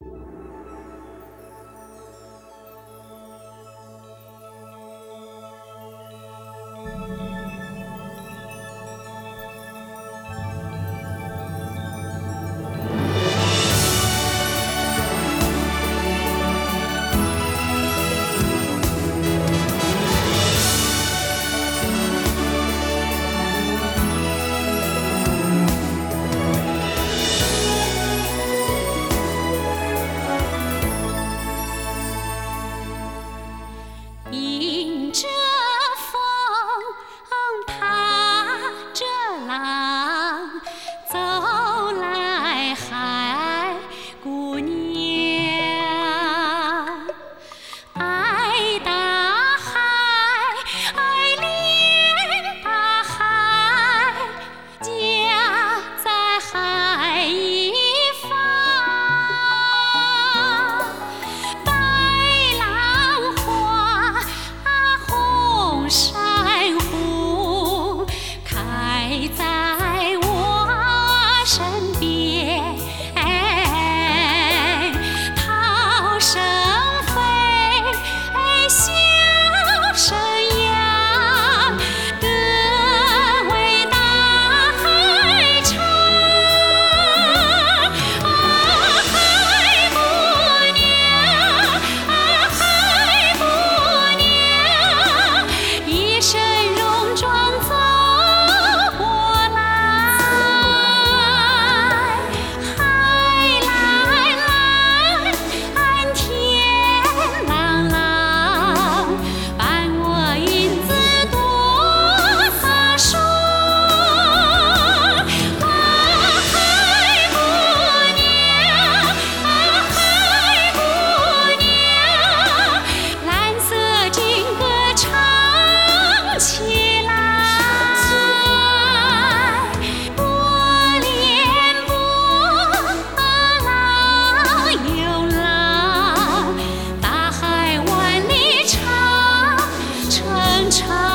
迎着风，踏着浪，走来海姑娘。爱大海，爱恋大海，家在海一方。白浪花，红珊瑚，开在我身边。涛声飞，笑声扬，歌为大海唱。啊，海姑娘，啊，海姑娘，一身戎装走过来。海来来，岸天朗朗，伴我银子多洒爽。啊，海姑娘，啊，海姑娘，蓝色金歌唱起来。波连波，浪又浪，大海万里长，长长。